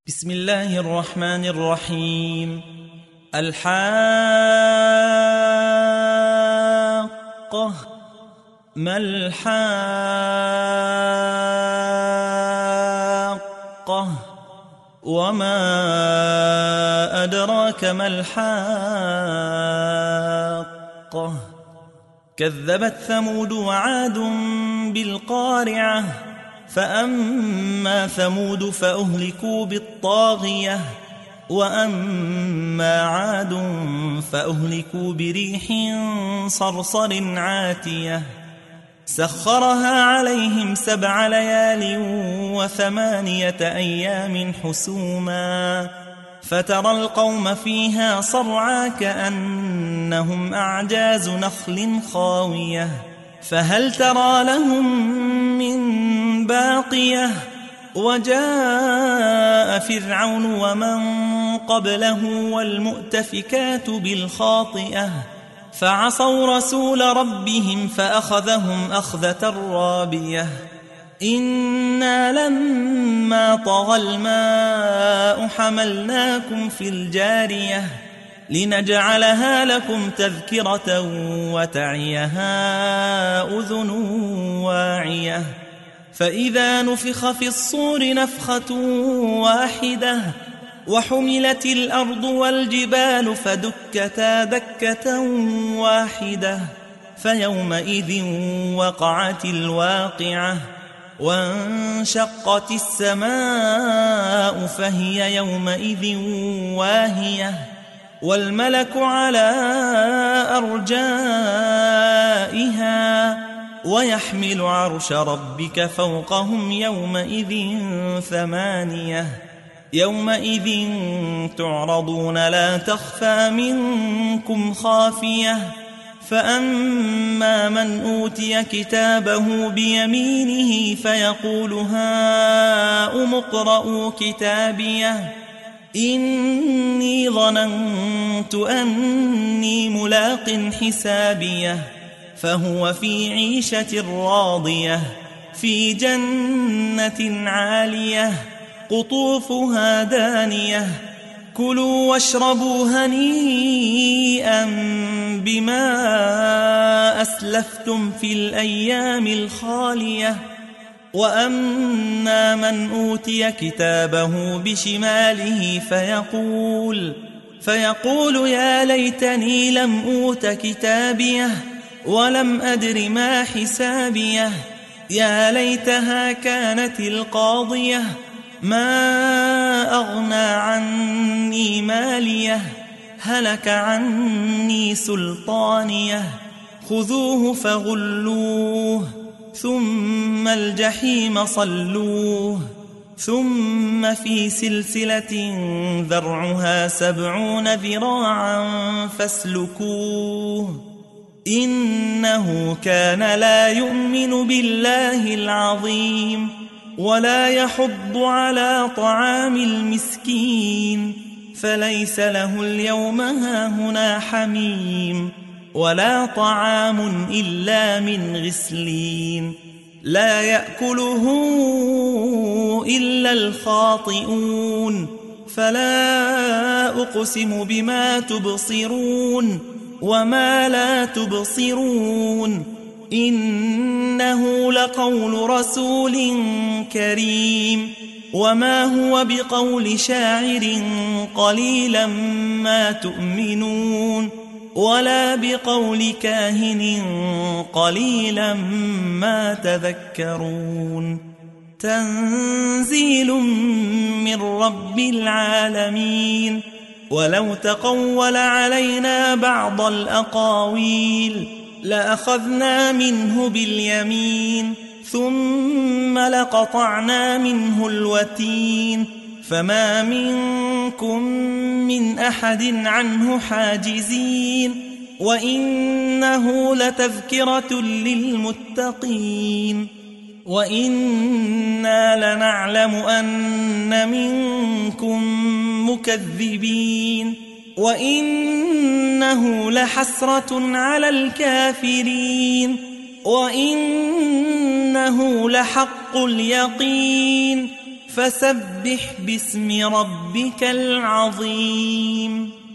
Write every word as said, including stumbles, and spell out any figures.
بسم الله الرحمن الرحيم. الحاقة ما الحاقة وما أدراك ما الحاقة كذبت ثمود وعاد بالقارعة فأما ثمود فأهلكوا بالطاغية وأما عاد فأهلكوا بريح صرصر عاتية سخرها عليهم سبع ليال وثمانية أيام حسوما فترى القوم فيها صرعى كأنهم أعجاز نخل خاوية فهل ترى لهم من باقية وجاء فرعون ومن قبله والمؤتفكات بالخاطئة فعصوا رسول ربهم فأخذهم أخذة رابية إنا لما طغى الماء حملناكم في الجارية لنجعلها لكم تذكرة وتعيها أذن واعية فإذا نفخ في الصور نفخة واحدة وحملت الأرض والجبال فدكتا دكة واحدة فيومئذ وقعت الواقعة وانشقت السماء فهي يومئذ واهية والملك على أرجائها ويحمل عرش ربك فوقهم يومئذ ثمانية يومئذ تعرضون لا تخفى منكم خافية فأما من أوتي كتابه بيمينه فيقول هاؤم اقرءوا كتابيه إني ظننت أني ملاق حسابيه فهو في عيشة راضية في جنة عالية قطوفها دانية كلوا واشربوا هنيئا بما أسلفتم في الأيام الخالية وأما من أوتي كتابه بشماله فيقول فيقول يا ليتني لم أوت كتابيه ولم أدر ما حسابيه يا ليتها كانت القاضية ما أغنى عني ماليه هلك عني سلطانيه خذوه فغلوه ثم الجحيم صلوه ثم في سلسلة ذرعها سبعون ذراعا فاسلكوه إنه كان لا يؤمن بالله العظيم ولا يحض على طعام المسكين فليس له اليوم هاهنا حميم ولا طعام إلا من غسلين لا يأكله إلا الخاطئون فلا أقسم بما تبصرون وما لا تبصرون إنه لقول رسول كريم وما هو بقول شاعر قليلا ما تؤمنون ولا بقول كاهن قليلا ما تذكرون تنزيل من رب العالمين ولو تقول علينا بعض الأقاويل لأخذنا منه باليمين ثم لقطعنا منه الوتين فما منكم من أحد عنه حاجزين وإنه لتذكرة للمتقين وإنا لنعلم أن منكم مكذبين وإنه لحسرة على الكافرين وإنه لحق اليقين فسبح باسم ربك العظيم